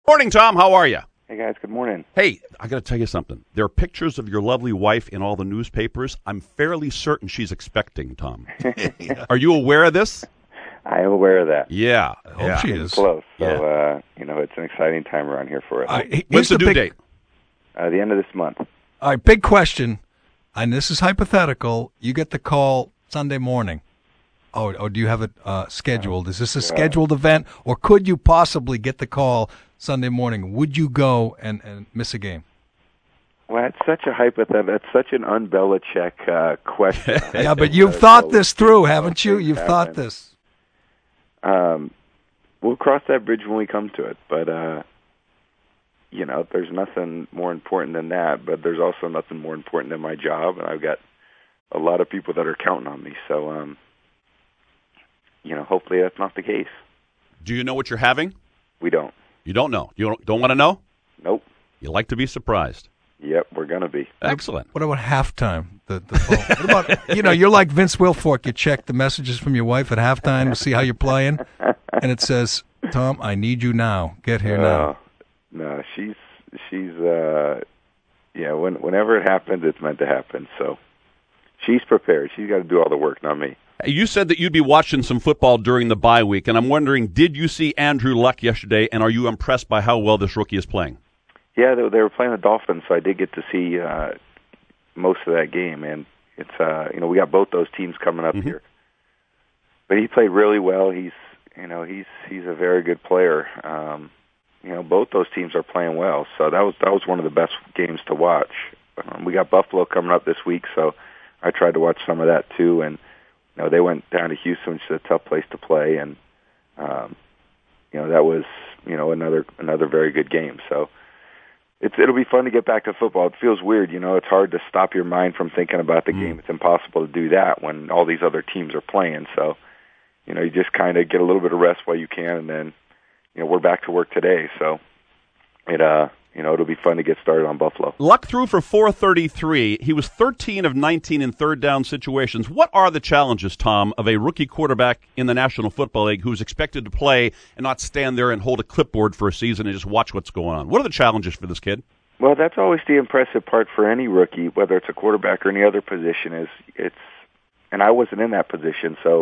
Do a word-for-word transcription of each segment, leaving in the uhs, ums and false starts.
Morning, Tom. How are you? Hey, guys. Good morning. Hey, I got to tell you something. There are pictures of your lovely wife in all the newspapers. I'm fairly certain she's expecting, Tom. Are you aware of this? I am aware of that. Yeah. I hope yeah. she It's is. close. So, Yeah. uh, you know, it's an exciting time around here for us. All right, When's here's the due big, date? Uh, the end of this month. All right, big question, and this is hypothetical. You get the call Sunday morning. Oh, or do you have it uh, scheduled? Is this a scheduled event, or could you possibly get the call Sunday morning? Would you go and, and miss a game? Well, it's such a hypothetical. That's such an un-Belichick uh, question. Yeah, but you've thought this through, haven't you? You've thought this. Um, we'll cross that bridge when we come to it. But, uh, you know, there's nothing more important than that. But there's also nothing more important than my job, and I've got a lot of people that are counting on me. So, um, you know, hopefully that's not the case. Do you know what you're having? We don't. You don't know. You don't, don't want to know? Nope. You like to be surprised. Yep, we're going to be. Excellent. What about halftime? The, the phone? What about, you know, you're like Vince Wilfork. You check the messages from your wife at halftime to see how you're playing, and it says, Tom, I need you now. Get here now. Uh, no, she's, she's, uh, yeah, when, whenever it happens, it's meant to happen. So she's prepared. She's got to do all the work, not me. You said that you'd be watching some football during the bye week, and I'm wondering, did you see Andrew Luck yesterday, and are you impressed by how well this rookie is playing? Yeah, they, they were playing the Dolphins, so I did get to see uh, most of that game, and it's uh, you know we got both those teams coming up Mm-hmm. here. But he played really well. He's you know he's he's a very good player. Um, you know both those teams are playing well, so that was that was one of the best games to watch. Um, we got Buffalo coming up this week, so I tried to watch some of that too, and. You know, they went down to Houston, which is a tough place to play, and um, you know that was you know another another very good game. So it's it'll be fun to get back to football. It feels weird, you know. It's hard to stop your mind from thinking about the mm. game. It's impossible to do that when all these other teams are playing. So you know, you just kind of get a little bit of rest while you can, and then you know we're back to work today. So it uh. You know, it'll be fun to get started on Buffalo. Luck threw for four thirty-three. He was thirteen of nineteen in third down situations. What are the challenges, Tom, of a rookie quarterback in the National Football League who's expected to play and not stand there and hold a clipboard for a season and just watch what's going on? What are the challenges for this kid? Well, that's always the impressive part for any rookie, whether it's a quarterback or any other position. Is it's, and I wasn't in that position, so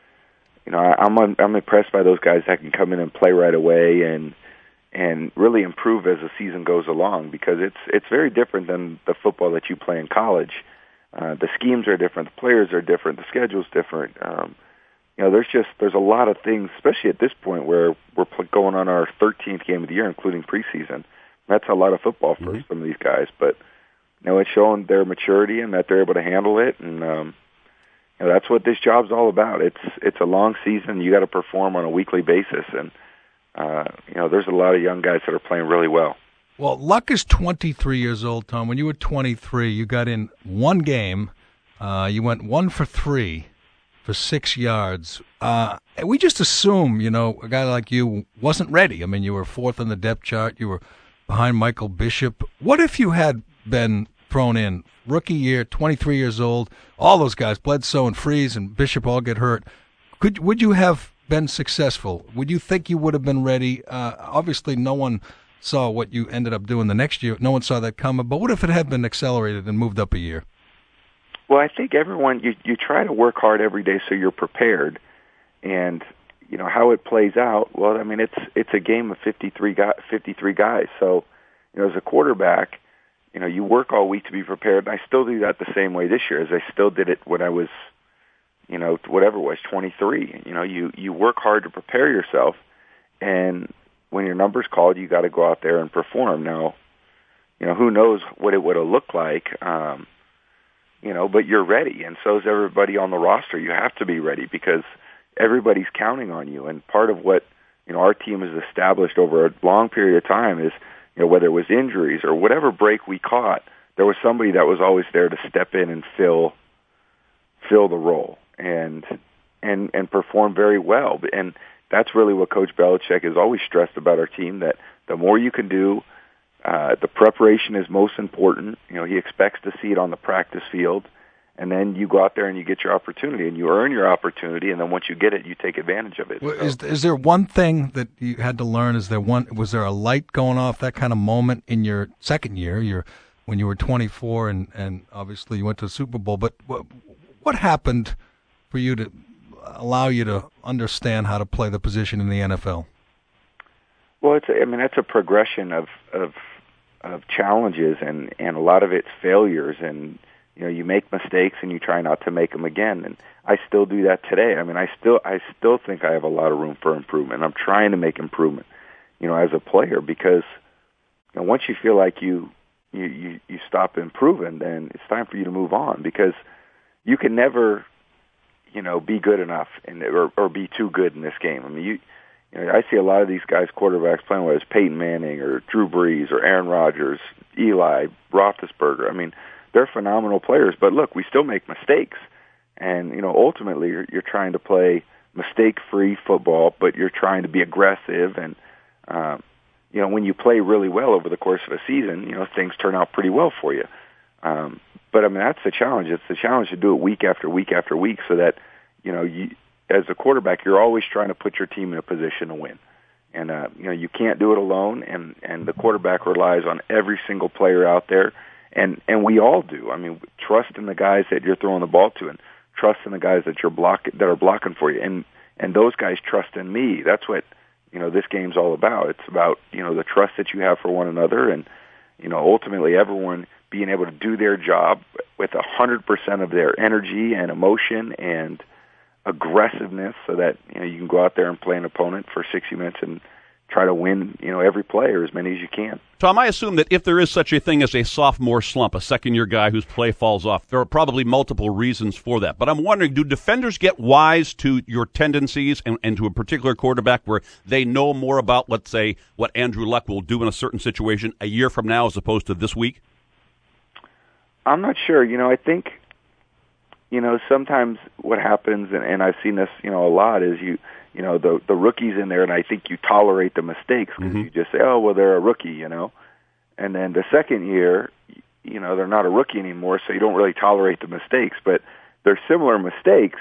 you know, I, I'm I'm impressed by those guys that can come in and play right away and. and really improve as the season goes along, because it's it's very different than the football that you play in college. Uh, the schemes are different, the players are different, the schedule's different. Um, you know, there's just there's a lot of things, especially at this point where we're going on our thirteenth game of the year, including preseason. That's a lot of football for mm-hmm. some of these guys, but you know, it's showing their maturity and that they're able to handle it, and um, you know, that's what this job's all about. It's it's a long season. You got to perform on a weekly basis, and Uh, you know, there's a lot of young guys that are playing really well. Well, Luck is twenty-three years old, Tom. When you were twenty-three, you got in one game. Uh, you went one for three for six yards. Uh, we just assume, you know, a guy like you wasn't ready. I mean, you were fourth on the depth chart. You were behind Michael Bishop. What if you had been thrown in rookie year, twenty-three years old, all those guys, Bledsoe and Freeze and Bishop all get hurt? Could Would you have been successful? Would you think you would have been ready? Uh, obviously, no one saw what you ended up doing the next year. No one saw that coming. But what if it had been accelerated and moved up a year? Well, I think everyone, you, you try to work hard every day so you're prepared. And, you know, how it plays out, well, I mean, it's it's a game of fifty-three, guy, fifty-three guys. So, you know, as a quarterback, you know, you work all week to be prepared. And I still do that the same way this year as I still did it when I was, you know, whatever it was, twenty-three. You know, you, you work hard to prepare yourself, and when your number's called, you got to go out there and perform. Now, you know, who knows what it would have looked like, um, you know, but you're ready, and so is everybody on the roster. You have to be ready because everybody's counting on you, and part of what, you know, our team has established over a long period of time is, you know, whether it was injuries or whatever break we caught, there was somebody that was always there to step in and fill fill the role. and and and perform very well. And that's really what Coach Belichick has always stressed about our team, that the more you can do, uh, the preparation is most important. You know, he expects to see it on the practice field, And then you go out there and you get your opportunity, and you earn your opportunity, and then once you get it, you take advantage of it. Well, so. Is is there one thing that you had to learn? Is there one? Was there a light going off, that kind of moment in your second year, your when you were twenty-four, and, and obviously you went to the Super Bowl? But what, what happened for you to allow you to understand how to play the position in the N F L? Well, it's I mean that's a progression of of of challenges, and, and a lot of it's failures, and you know, you make mistakes and you try not to make them again. And I still do that today. I mean, I still, I still think I have a lot of room for improvement. I'm trying to make improvement, you know, as a player, because you know, once you feel like you, you, you, you stop improving, then it's time for you to move on, because you can never, you know, be good enough in, or, or be too good in this game. I mean, you, you know, I see a lot of these guys, quarterbacks, playing whether it's Peyton Manning or Drew Brees or Aaron Rodgers, Eli, Roethlisberger. I mean, they're phenomenal players, but look, we still make mistakes. And, you know, ultimately you're, you're trying to play mistake-free football, but you're trying to be aggressive. And, um, you know, when you play really well over the course of a season, you know, things turn out pretty well for you. Um, but, I mean, that's the challenge. It's the challenge to do it week after week after week, so that, you know, you, as a quarterback, you're always trying to put your team in a position to win. And, uh, you know, you can't do it alone, and, and the quarterback relies on every single player out there. And and we all do. I mean, trust in the guys that you're throwing the ball to, and trust in the guys that you're block that are blocking for you, and and those guys trust in me. That's what, you know, this game's all about. It's about, you know, the trust that you have for one another, and, you know, ultimately everyone being able to do their job with a hundred percent of their energy and emotion and aggressiveness, so that, you know, you can go out there and play an opponent for sixty minutes and try to win, you know, every play, or as many as you can. Tom, I assume that if there is such a thing as a sophomore slump, a second-year guy whose play falls off, there are probably multiple reasons for that. But I'm wondering, do defenders get wise to your tendencies and, and to a particular quarterback where they know more about, let's say, what Andrew Luck will do in a certain situation a year from now as opposed to this week? I'm not sure. You know, I think, you know, sometimes what happens, and, and I've seen this, you know, a lot, is you, you know, the the rookie's in there, and I think you tolerate the mistakes because mm-hmm. you just say, oh, well, they're a rookie, you know. And then the second year, you know, they're not a rookie anymore, so you don't really tolerate the mistakes. But they're similar mistakes,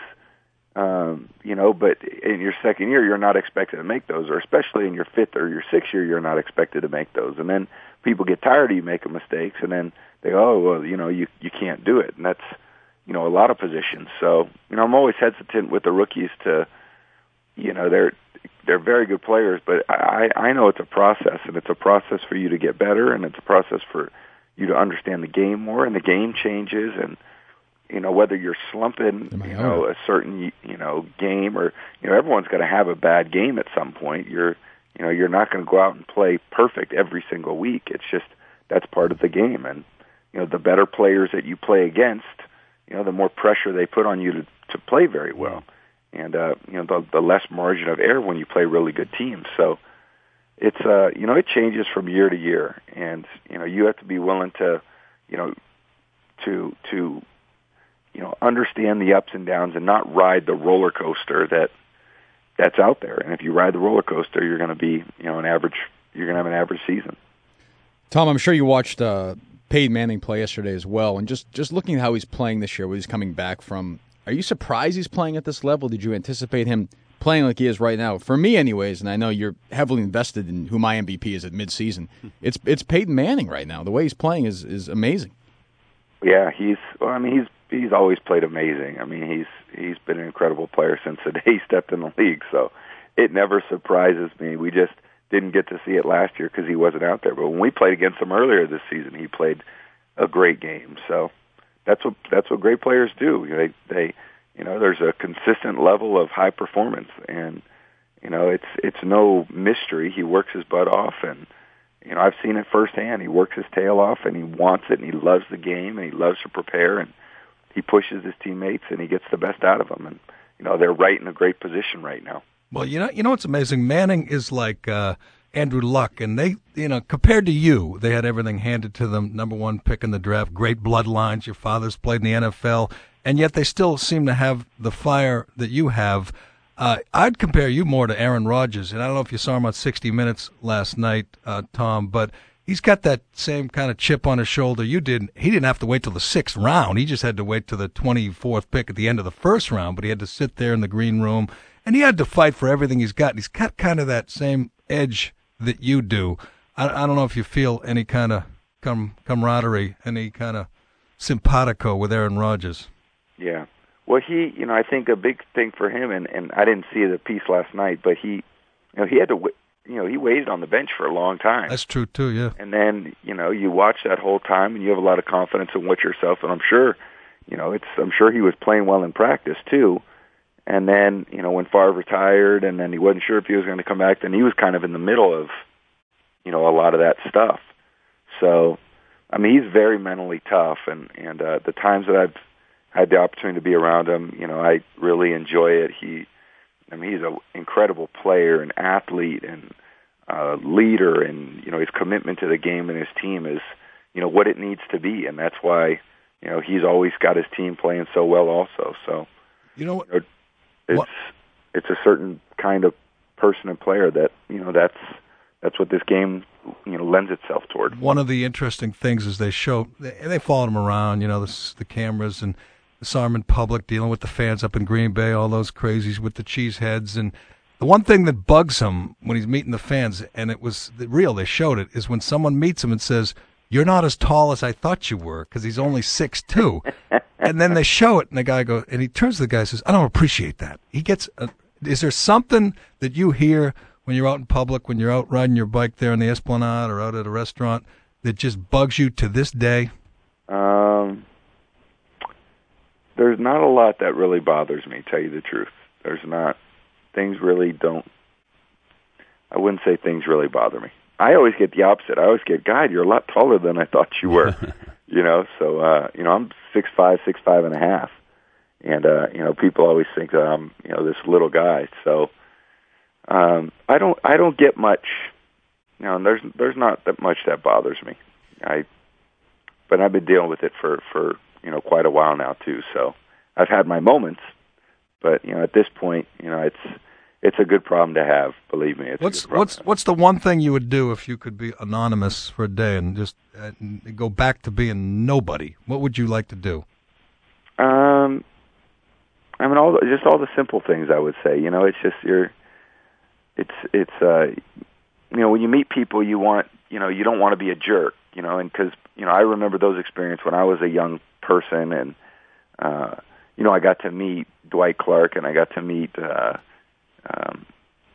um, you know, but in your second year, you're not expected to make those, or especially in your fifth or your sixth year, you're not expected to make those. And then people get tired of you making mistakes, and then they go, oh, well, you know, you, you can't do it. And that's, you know, a lot of positions. So, you know, I'm always hesitant with the rookies to, you know, they're they're very good players, but I, I know it's a process, and it's a process for you to get better, and it's a process for you to understand the game more, and the game changes, and, you know, whether you're slumping, you know, a certain, you know, game, or, you know, everyone's going to have a bad game at some point. You're, you know, you're not going to go out and play perfect every single week. It's just, that's part of the game, and, you know, the better players that you play against, you know, the more pressure they put on you to, to play very well. And, uh, you know, the, the less margin of error when you play really good teams. So it's, uh, you know, it changes from year to year. And, you know, you have to be willing to, you know, to, to, you know, understand the ups and downs and not ride the roller coaster that that's out there. And if you ride the roller coaster, you're going to be, you know, an average, you're going to have an average season. Tom, I'm sure you watched uh, Peyton Manning play yesterday as well. And just, just looking at how he's playing this year, what he's coming back from, are you surprised he's playing at this level? Did you anticipate him playing like he is right now? For me, anyways, and I know you're heavily invested in who my M V P is at midseason, it's it's Peyton Manning right now. The way he's playing is, is amazing. Yeah, he's. Well, I mean, he's he's always played amazing. I mean, he's he's been an incredible player since the day he stepped in the league. So it never surprises me. We just didn't get to see it last year because he wasn't out there. But when we played against him earlier this season, he played a great game. So. That's what that's what great players do. They they you know there's a consistent level of high performance, and you know it's it's no mystery. He works his butt off, and you know I've seen it firsthand. He works his tail off, and he wants it, and he loves the game, and he loves to prepare, and he pushes his teammates, and he gets the best out of them. And you know they're right in a great position right now. Well, you know you know what's amazing? Manning is like uh, Andrew Luck, and they, you know, compared to you, they had everything handed to them. Number one pick in the draft, great bloodlines. Your father's played in the N F L, and yet they still seem to have the fire that you have. Uh, I'd compare you more to Aaron Rodgers, and I don't know if you saw him on sixty minutes last night, uh, Tom, but he's got that same kind of chip on his shoulder you did. He didn't have to wait till the sixth round. He just had to wait till the twenty-fourth pick at the end of the first round, but he had to sit there in the green room, and he had to fight for everything he's got. He's got kind of that same edge that you do. I, I don't know if you feel any kind of com- camaraderie, any kind of simpatico with Aaron Rodgers. Yeah. Well, he, you know, I think a big thing for him, and, and I didn't see the piece last night, but he, you know, he had to, you know, he waited on the bench for a long time. That's true too, yeah. And then, you know, you watch that whole time, and you have a lot of confidence in what yourself, and I'm sure, you know, it's, I'm sure he was playing well in practice too. And then, you know, when Favre retired, and then he wasn't sure if he was going to come back, then he was kind of in the middle of, you know, a lot of that stuff. So, I mean, he's very mentally tough, and and uh, the times that I've had the opportunity to be around him, you know, I really enjoy it. He, I mean, he's an incredible player, an athlete, and uh, leader, and, you know, his commitment to the game and his team is, you know, what it needs to be, and that's why, you know, he's always got his team playing so well also. So, you know what? You know, it's what? it's a certain kind of person and player that, you know, that's that's what this game, you know, lends itself toward. One of the interesting things is they show, they, they followed him around, you know, the, the cameras, and saw him in public dealing with the fans up in Green Bay, all those crazies with the cheeseheads. And the one thing that bugs him when he's meeting the fans, and it was real, they showed it, is when someone meets him and says, "You're not as tall as I thought you were," because he's only six two. And then they show it, and the guy goes, and he turns to the guy and says, "I don't appreciate that." He gets, a, is there something that you hear when you're out in public, when you're out riding your bike there in the Esplanade or out at a restaurant, that just bugs you to this day? Um... There's not a lot that really bothers me, to tell you the truth. There's not. Things really don't. I wouldn't say things really bother me. I always get the opposite. I always get, God, you're a lot taller than I thought you were. you know, so, uh, you know, I'm six five, six five and a half. And, uh, you know, people always think that I'm, you know, this little guy. So um, I don't I don't get much, you know, and there's, there's not that much that bothers me. I, But I've been dealing with it for, for, you know, quite a while now too. So I've had my moments, but you know, at this point, you know, it's it's a good problem to have. Believe me. It's what's a good what's what's the one thing you would do if you could be anonymous for a day and just uh, go back to being nobody? What would you like to do? Um, I mean, all the, just all the simple things. I would say. You know, it's just you're. It's it's uh, you know, when you meet people, you want you know, you don't want to be a jerk. You know, and because you know, I remember those experiences when I was a young person, and uh, you know, I got to meet Dwight Clark, and I got to meet uh, um,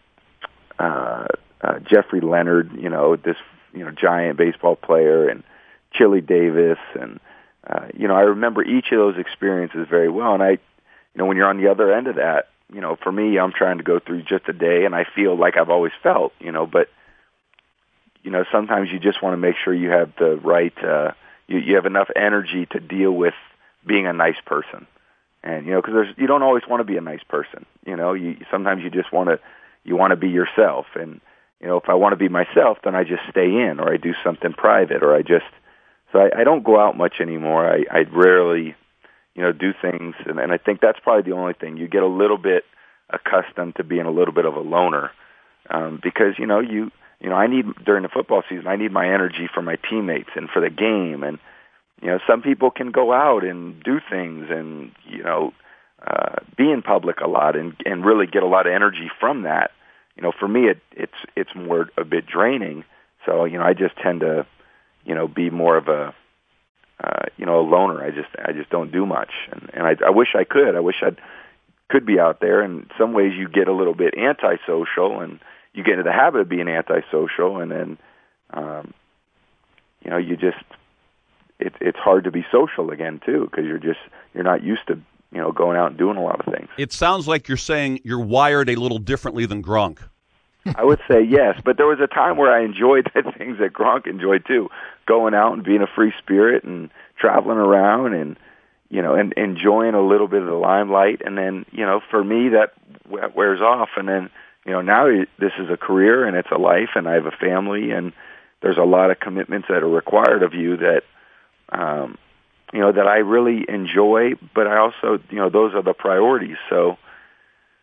uh, uh, Jeffrey Leonard, you know, this you know giant baseball player, and Chili Davis, and uh, you know, I remember each of those experiences very well. And I, you know, when you're on the other end of that, you know, for me, I'm trying to go through just a day, and I feel like I've always felt, you know, but you know, sometimes you just want to make sure you have the right. Uh, You, you have enough energy to deal with being a nice person, and you know, because there's you don't always want to be a nice person. You know, you sometimes you just want to you want to be yourself, and you know, if I want to be myself, then I just stay in, or I do something private, or I just so I, I don't go out much anymore. I, I rarely, you know, do things, and, and I think that's probably the only thing. You get a little bit accustomed to being a little bit of a loner, um, because you know you. You know, I need, during the football season, I need my energy for my teammates and for the game. And, you know, some people can go out and do things and, you know, uh, be in public a lot and, and really get a lot of energy from that. You know, for me, it, it's it's more a bit draining. So, you know, I just tend to, you know, be more of a, uh, you know, a loner. I just I just don't do much. And, and I, I wish I could. I wish I could be out there. And in some ways you get a little bit antisocial, and you get into the habit of being antisocial, and then, um, you know, you just, it, it's hard to be social again, too, because you're just, you're not used to, you know, going out and doing a lot of things. It sounds like you're saying you're wired a little differently than Gronk. I would say yes, but there was a time where I enjoyed the things that Gronk enjoyed, too, going out and being a free spirit and traveling around and, you know, and enjoying a little bit of the limelight. And then, you know, for me, that wears off, and then, you know, now this is a career and it's a life, and I have a family, and there's a lot of commitments that are required of you that, um, you know, that I really enjoy, but I also, you know, those are the priorities. So,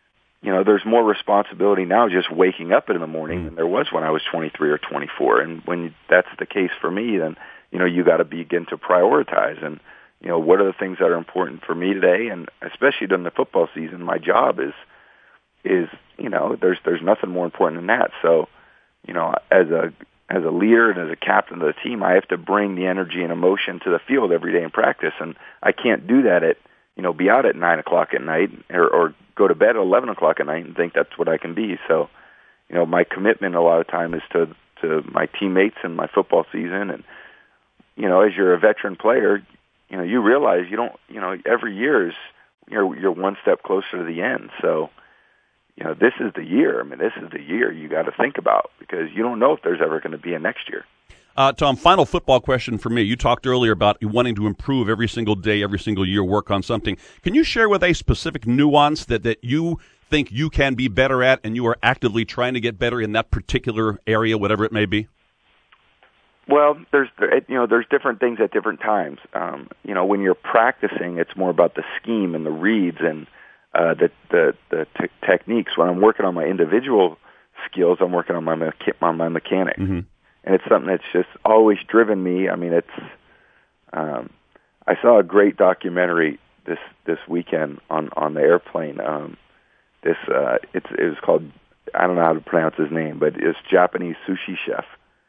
you know, there's more responsibility now just waking up in the morning mm. than there was when I was twenty-three or twenty-four. And when that's the case for me, then, you know, you got to begin to prioritize. And, you know, what are the things that are important for me today? And especially during the football season, my job is, is, you know, there's, there's nothing more important than that. So, you know, as a, as a leader and as a captain of the team, I have to bring the energy and emotion to the field every day in practice. And I can't do that at, you know, be out at nine o'clock at night or, or go to bed at eleven o'clock at night and think that's what I can be. So, you know, my commitment a lot of time is to, to my teammates and my football season. And, you know, as you're a veteran player, you know, you realize you don't, you know, every year is, you're, you're one step closer to the end. So, you know, this is the year. I mean, this is the year you got to think about because you don't know if there's ever going to be a next year. Uh, Tom, final football question for me. You talked earlier about wanting to improve every single day, every single year, work on something. Can you share with a specific nuance that, that you think you can be better at and you are actively trying to get better in that particular area, whatever it may be? Well, there's you know there's different things at different times. Um, you know, when you're practicing, it's more about the scheme and the reads and uh, the the, the t- techniques. When I'm working on my individual skills, I'm working on my mecha- on my mechanics. Mm-hmm. And it's something that's just always driven me. I mean, it's. Um, I saw a great documentary this this weekend on, on the airplane. Um, this uh, it's it was called, I don't know how to pronounce his name, but it's Japanese sushi chef.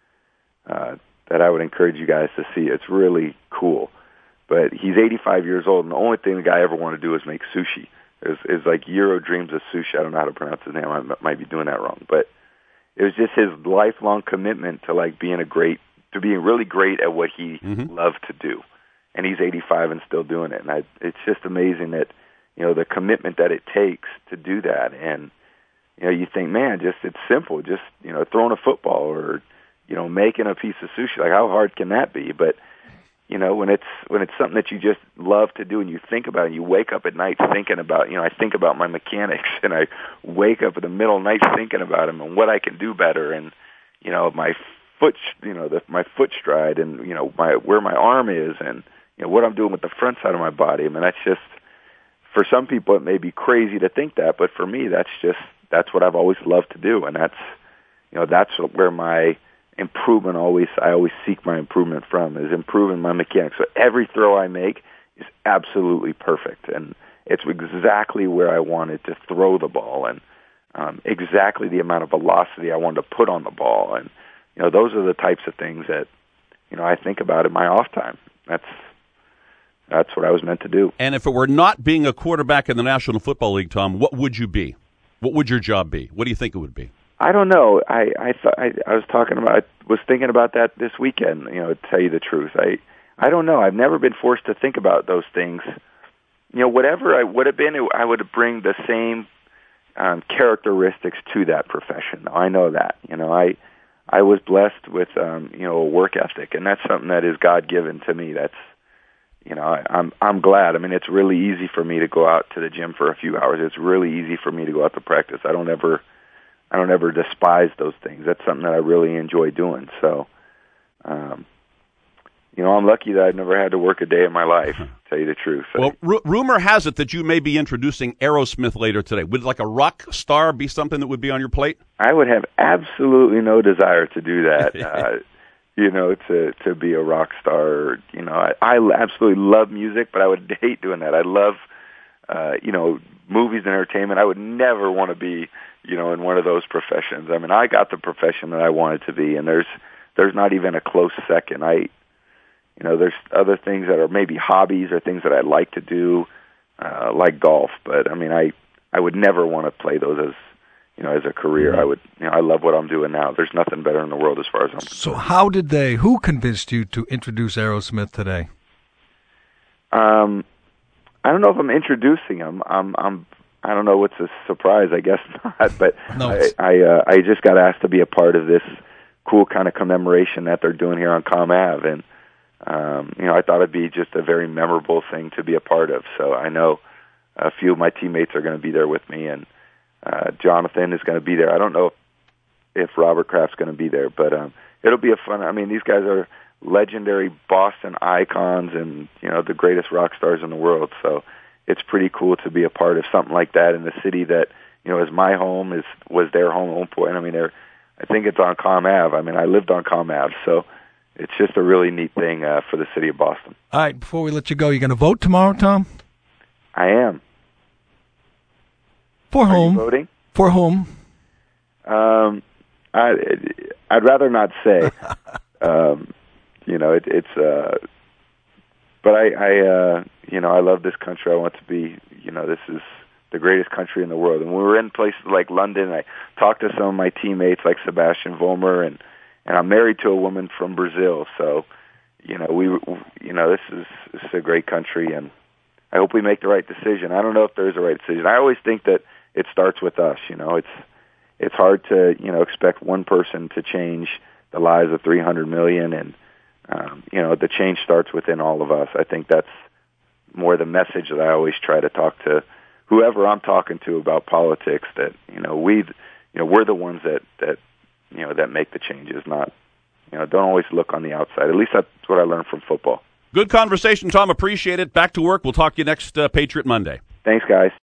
Uh, that I would encourage you guys to see. It's really cool. But he's eighty-five years old, and the only thing the guy ever wanted to do is make sushi. It's, it's like Euro Dreams of Sushi. I don't know how to pronounce his name. I might be doing that wrong, but. It was just his lifelong commitment to like being a great, to being really great at what he mm-hmm. loved to do, and he's eighty-five and still doing it. And I, it's just amazing that you know the commitment that it takes to do that. And you know, you think, man, just it's simple, just you know, throwing a football or you know, making a piece of sushi. Like, how hard can that be? But you know, when it's when it's something that you just love to do and you think about it, and you wake up at night thinking about, you know, I think about my mechanics and I wake up in the middle of the night thinking about them and what I can do better and, you know, my foot, you know, the, my foot stride and, you know, my where my arm is and, you know, what I'm doing with the front side of my body. I mean, that's just, for some people it may be crazy to think that, but for me, that's just, that's what I've always loved to do. And that's, you know, that's where my improvement always, I always seek my improvement from, is improving my mechanics. So every throw I make is absolutely perfect, and it's exactly where I wanted to throw the ball, and um, exactly the amount of velocity I wanted to put on the ball, and you know, those are the types of things that you know I think about in my off time. That's that's what I was meant to do. And if it were not being a quarterback in the National Football League, Tom, what would you be? What would your job be? What do you think it would be? I don't know. I I, th- I I was talking about. I was thinking about that this weekend. You know, to tell you the truth, I I don't know. I've never been forced to think about those things. You know, whatever I would have been, I would bring the same um, characteristics to that profession. I know that. You know, I I was blessed with um, you know a work ethic, and that's something that is God given to me. That's you know, I, I'm I'm glad. I mean, it's really easy for me to go out to the gym for a few hours. It's really easy for me to go out to practice. I don't ever. I don't ever despise those things. That's something that I really enjoy doing. So, um, you know, I'm lucky that I've never had to work a day in my life, to tell you the truth. So, well, r- rumor has it that you may be introducing Aerosmith later today. Would like a rock star be something that would be on your plate? I would have absolutely no desire to do that, uh, you know, to, to be a rock star. You know, I, I absolutely love music, but I would hate doing that. I love, uh, you know, movies and entertainment. I would never want to be, you know, in one of those professions. I mean, I got the profession that I wanted to be, and there's there's not even a close second. I, you know, there's other things that are maybe hobbies or things that I'd like to do, uh, like golf. But I mean, I I would never want to play those as, you know, as a career. Mm-hmm. I would, you know, I love what I'm doing now. There's nothing better in the world as far as I'm concerned. So, how did they? Who convinced you to introduce Aerosmith today? Um, I don't know if I'm introducing them. I'm I'm. I don't know what's a surprise, I guess not, but no. I I, uh, I just got asked to be a part of this cool kind of commemoration that they're doing here on Com Ave, and um, you know, I thought it'd be just a very memorable thing to be a part of. So I know a few of my teammates are going to be there with me, and uh, Jonathan is going to be there. I don't know if, if Robert Kraft's going to be there, but um, it'll be a fun. I mean, these guys are legendary Boston icons, and you know, the greatest rock stars in the world. So it's pretty cool to be a part of something like that in a city that, you know, as my home is was their home home point. I mean, they're, I think it's on Com Ave. I mean, I lived on Com Ave, so it's just a really neat thing uh, for the city of Boston. All right, before we let you go, you going to vote tomorrow, Tom? I am. For Are whom? you voting? For whom? Um, I, I'd rather not say. um, you know, it, it's. Uh, but I, I uh, you know, I love this country. I want to be. You know, this is the greatest country in the world. And when we were in places like London, I talked to some of my teammates, like Sebastian Vollmer, and and I'm married to a woman from Brazil. So, you know, we, you know, this is this is a great country, and I hope we make the right decision. I don't know if there's a right decision. I always think that it starts with us. You know, it's it's hard to you know expect one person to change the lives of three hundred million, and um, you know the change starts within all of us. I think that's more the message that I always try to talk to whoever I'm talking to about politics. That you know we, you know, we're the ones that that you know that make the changes. Not you know don't always look on the outside. At least that's what I learned from football. Good conversation, Tom. Appreciate it. Back to work. We'll talk to you next uh, Patriot Monday. Thanks, guys.